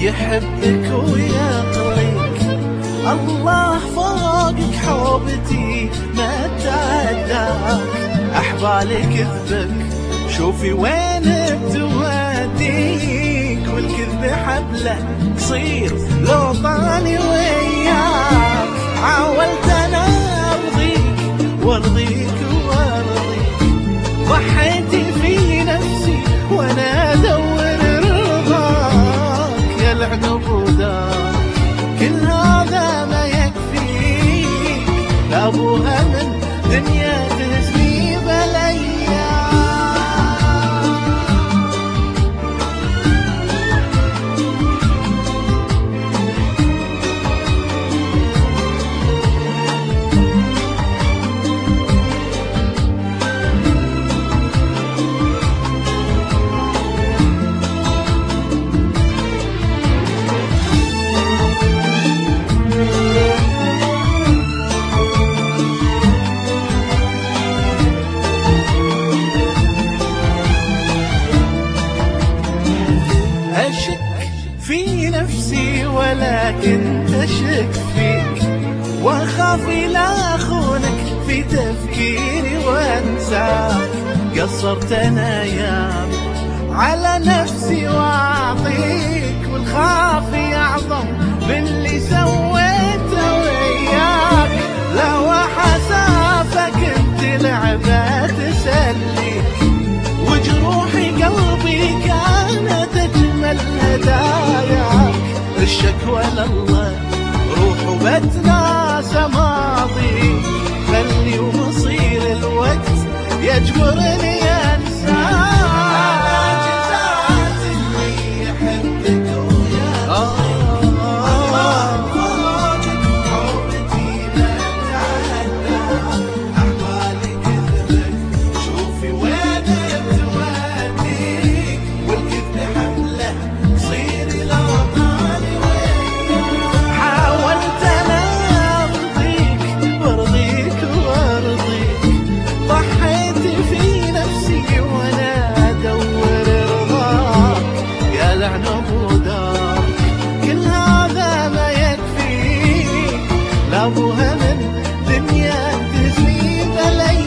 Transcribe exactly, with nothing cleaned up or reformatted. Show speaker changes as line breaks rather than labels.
يحبك ويقليك. الله فوقك حوبتي ما تعداك، أحبالي كذبك شوفي وين توديك، والكذب حبله قصير لو طاني وياك. حاولت انا ارضيك وارضيك وارضيك، ضحيتي في نفسي وانا ادور رضاك. يا العنب وداك كل هذا ما يكفيك، لابوها من دنيا تهزني بلياك. أشك في نفسي ولكن أشك فيك، وأخاف لا أخونك في تفكيري وأنساك. قصرت أنا يا على نفسي وأعطيك، والخاف أعظم باللي سويته وياك. لو حسافك انت لعبة تسليك، وجروحي قلبي كانت أجمل هداياك. الشكوى لله روح وبتناسى ماضي، خلي ومصير الوقت يجبرني أنساك. كل هذا ما يكفي، لابوها من دنيا تزني بلي.